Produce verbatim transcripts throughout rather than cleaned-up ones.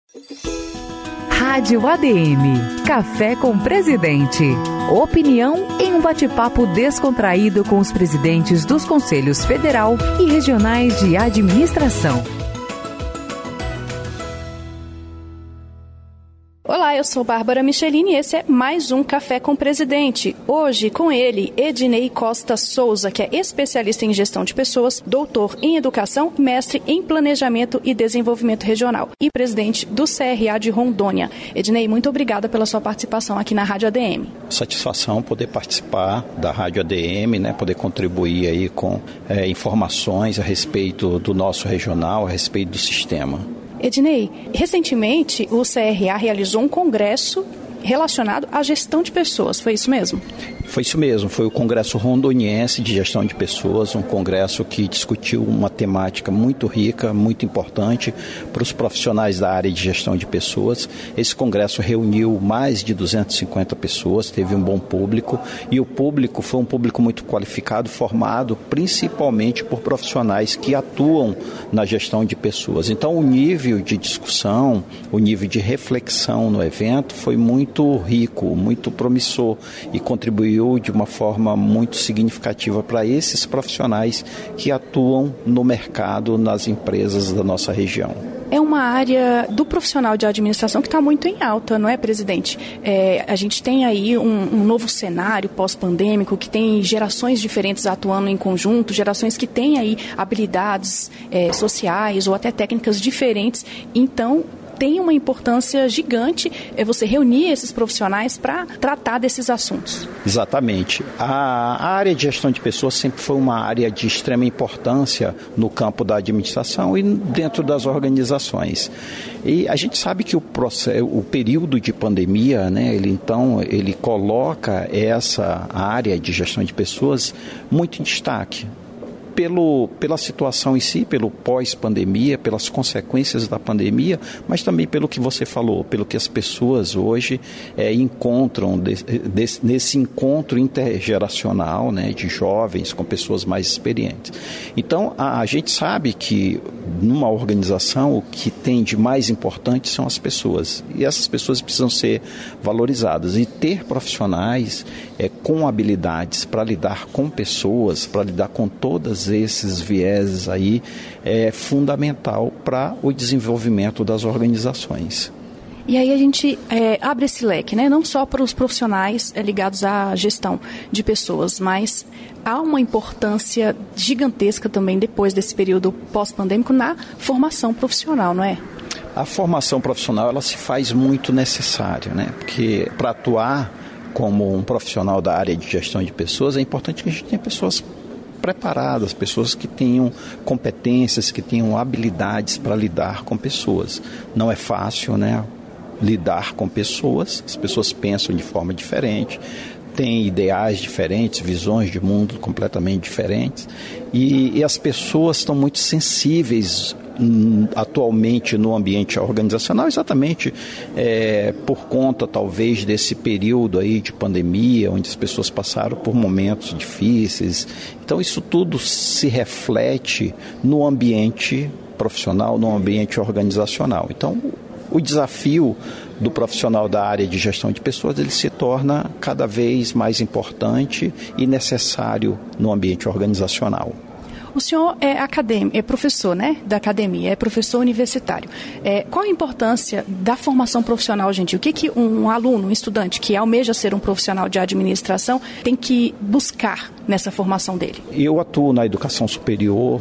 Rádio A D M, Café com Presidente. Opinião em um bate-papo descontraído com os presidentes dos Conselhos Federal e Regionais de Administração. Olá, eu sou Bárbara Michelini e esse é mais um Café com Presidente. Hoje, com ele, Ednei Costa Souza, que é especialista em gestão de pessoas, doutor em educação, mestre em planejamento e desenvolvimento regional e presidente do C R A de Rondônia. Ednei, muito obrigada pela sua participação aqui na Rádio A D M. Satisfação poder participar da Rádio A D M, né, poder contribuir aí com é, informações a respeito do nosso regional, a respeito do sistema. Ednei, recentemente o C R A realizou um congresso relacionado à gestão de pessoas, foi isso mesmo? Foi isso mesmo, foi o Congresso Rondoniense de Gestão de Pessoas, um congresso que discutiu uma temática muito rica, muito importante para os profissionais da área de gestão de pessoas. Esse congresso reuniu mais de duzentas e cinquenta pessoas, teve um bom público e o público foi um público muito qualificado, formado principalmente por profissionais que atuam na gestão de pessoas. Então o nível de discussão, o nível de reflexão no evento foi muito rico, muito promissor e contribuiu de uma forma muito significativa para esses profissionais que atuam no mercado, nas empresas da nossa região. É uma área do profissional de administração que está muito em alta, não é, presidente? É, a gente tem aí um, um novo cenário pós-pandêmico, que tem gerações diferentes atuando em conjunto, gerações que têm aí habilidades é, sociais ou até técnicas diferentes. Então, tem uma importância gigante é você reunir esses profissionais para tratar desses assuntos. Exatamente. A, a área de gestão de pessoas sempre foi uma área de extrema importância no campo da administração e dentro das organizações. E a gente sabe que o, processo, o período de pandemia, né, ele, então, ele coloca essa área de gestão de pessoas muito em destaque. Pelo, pela situação em si, pelo pós-pandemia, pelas consequências da pandemia, mas também pelo que você falou, pelo que as pessoas hoje é, encontram de, de, nesse encontro intergeracional, né, de jovens com pessoas mais experientes. Então, a, a gente sabe que numa organização o que tem de mais importante são as pessoas. E essas pessoas precisam ser valorizadas. E ter profissionais é, com habilidades para lidar com pessoas, para lidar com todas esses vieses aí, é fundamental para o desenvolvimento das organizações. E aí a gente é, abre esse leque, né? Não só para os profissionais é, ligados à gestão de pessoas, mas há uma importância gigantesca também depois desse período pós-pandêmico na formação profissional, não é? A formação profissional ela se faz muito necessária, né? Porque para atuar como um profissional da área de gestão de pessoas é importante que a gente tenha pessoas preparadas, pessoas que tenham competências, que tenham habilidades para lidar com pessoas. Não é fácil, né, lidar com pessoas, as pessoas pensam de forma diferente, têm ideais diferentes, visões de mundo completamente diferentes e, e as pessoas estão muito sensíveis atualmente no ambiente organizacional, exatamente é, por conta talvez desse período aí de pandemia, onde as pessoas passaram por momentos difíceis. Então isso tudo se reflete no ambiente profissional, no ambiente organizacional. Então o desafio do profissional da área de gestão de pessoas ele se torna cada vez mais importante e necessário no ambiente organizacional. O senhor é acadêmico, é professor, né, da academia, é professor universitário. É, qual a importância da formação profissional, gente? O que, que um aluno, um estudante que almeja ser um profissional de administração tem que buscar nessa formação dele? Eu atuo na educação superior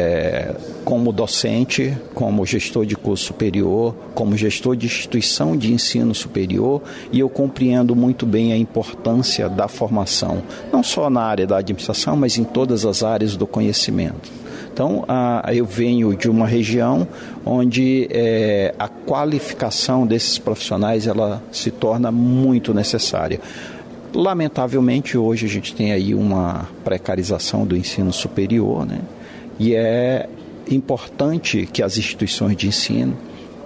é, como docente, como gestor de curso superior, como gestor de instituição de ensino superior e eu compreendo muito bem a importância da formação, não só na área da administração, mas em todas as áreas do conhecimento. Então, ah, eu venho de uma região onde é, a qualificação desses profissionais ela se torna muito necessária. Lamentavelmente, hoje a gente tem aí uma precarização do ensino superior, né? E é importante que as instituições de ensino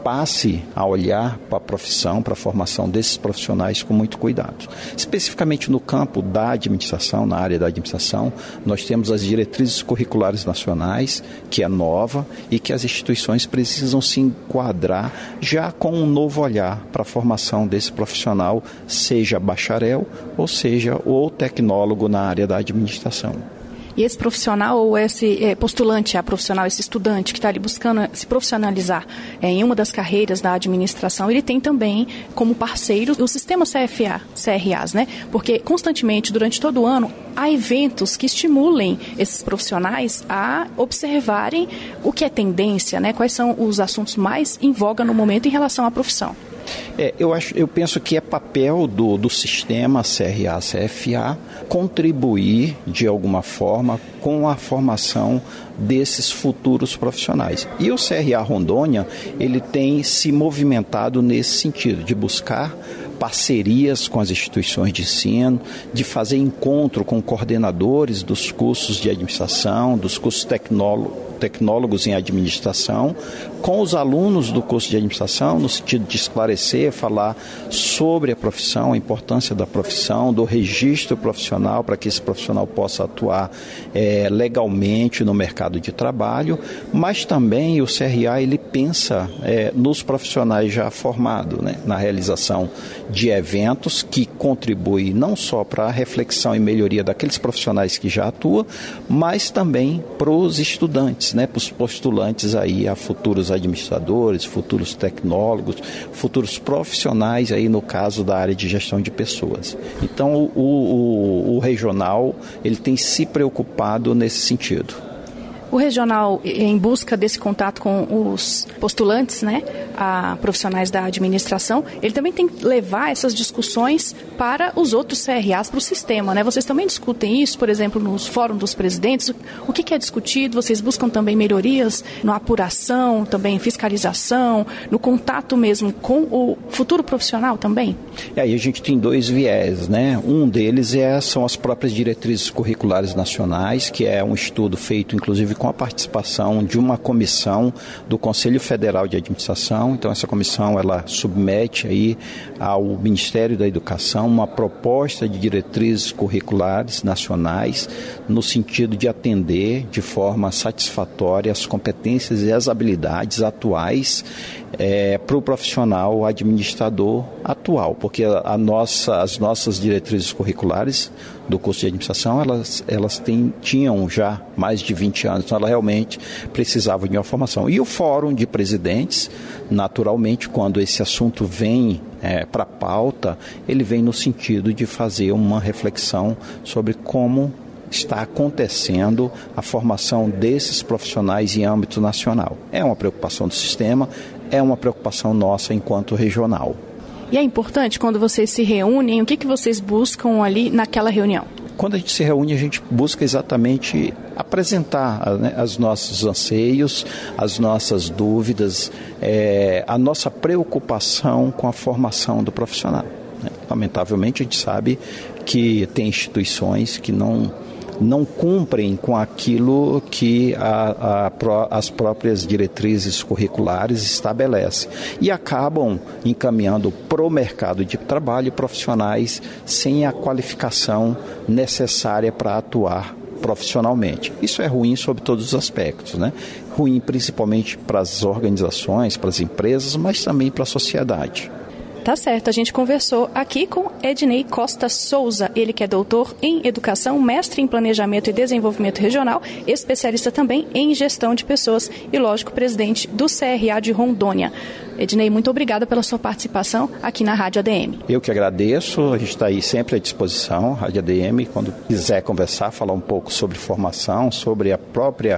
passe a olhar para a profissão, para a formação desses profissionais com muito cuidado. Especificamente no campo da administração, na área da administração, nós temos as diretrizes curriculares nacionais, que é nova e que as instituições precisam se enquadrar já com um novo olhar para a formação desse profissional, seja bacharel ou seja ou tecnólogo na área da administração. E esse profissional ou esse é, postulante a profissional, esse estudante que está ali buscando se profissionalizar é, em uma das carreiras da administração, ele tem também como parceiro o sistema C F A, C R As, né? Porque constantemente, durante todo o ano, há eventos que estimulem esses profissionais a observarem o que é tendência, né? Quais são os assuntos mais em voga no momento em relação à profissão. É, eu, acho, eu penso que é papel do, do sistema C R A, C F A contribuir de alguma forma com a formação desses futuros profissionais. E o C R A Rondônia, ele tem se movimentado nesse sentido, de buscar parcerias com as instituições de ensino, de fazer encontro com coordenadores dos cursos de administração, dos cursos tecnólogos, tecnólogos em administração, com os alunos do curso de administração, no sentido de esclarecer, falar sobre a profissão, a importância da profissão, do registro profissional, para que esse profissional possa atuar é, legalmente no mercado de trabalho, mas também o C R A ele pensa é, nos profissionais já formados, né, na realização de eventos que contribuem não só para a reflexão e melhoria daqueles profissionais que já atuam, mas também para os estudantes, né, para os postulantes aí a futuros administradores, futuros tecnólogos, futuros profissionais aí no caso da área de gestão de pessoas. Então o, o, o regional ele tem se preocupado nesse sentido. O regional, em busca desse contato com os postulantes, né, a profissionais da administração, ele também tem que levar essas discussões para os outros C R As, para o sistema, né? Vocês também discutem isso, por exemplo, nos fóruns dos presidentes. O que, que é discutido? Vocês buscam também melhorias na apuração, também fiscalização, no contato mesmo com o futuro profissional também? E aí a gente tem dois viés, né? Um deles é, são as próprias diretrizes curriculares nacionais, que é um estudo feito, inclusive, com a participação de uma comissão do Conselho Federal de Administração. Então essa comissão ela submete aí ao Ministério da Educação uma proposta de diretrizes curriculares nacionais no sentido de atender de forma satisfatória as competências e as habilidades atuais é, para o profissional administrador atual, porque a nossa, as nossas diretrizes curriculares do curso de administração, elas, elas têm, tinham já mais de vinte anos, então ela realmente precisava de uma formação. E o Fórum de Presidentes, naturalmente, quando esse assunto vem é, para a pauta, ele vem no sentido de fazer uma reflexão sobre como está acontecendo a formação desses profissionais em âmbito nacional. É uma preocupação do sistema, é uma preocupação nossa enquanto regional. E é importante, quando vocês se reúnem, o que, que vocês buscam ali naquela reunião? Quando a gente se reúne, a gente busca exatamente apresentar, né, os nossos anseios, as nossas dúvidas, é, a nossa preocupação com a formação do profissional. Né? Lamentavelmente, a gente sabe que tem instituições que não... não cumprem com aquilo que a, a, as próprias diretrizes curriculares estabelecem e acabam encaminhando para o mercado de trabalho profissionais sem a qualificação necessária para atuar profissionalmente. Isso é ruim sob todos os aspectos, né? Ruim principalmente para as organizações, para as empresas, mas também para a sociedade. Tá certo, a gente conversou aqui com Ednei Costa Souza, ele que é doutor em Educação, mestre em Planejamento e Desenvolvimento Regional, especialista também em Gestão de Pessoas e, lógico, presidente do C R A de Rondônia. Ednei, muito obrigada pela sua participação aqui na Rádio A D M. Eu que agradeço, a gente está aí sempre à disposição, Rádio A D M, quando quiser conversar, falar um pouco sobre formação, sobre a própria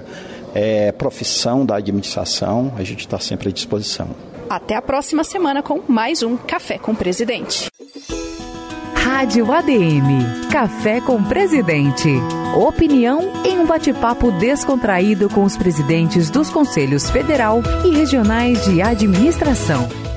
é, profissão da administração, a gente está sempre à disposição. Até a próxima semana com mais um Café com Presidente. Rádio A D M, Café com Presidente. Opinião em um bate-papo descontraído com os presidentes dos Conselhos Federal e Regionais de Administração.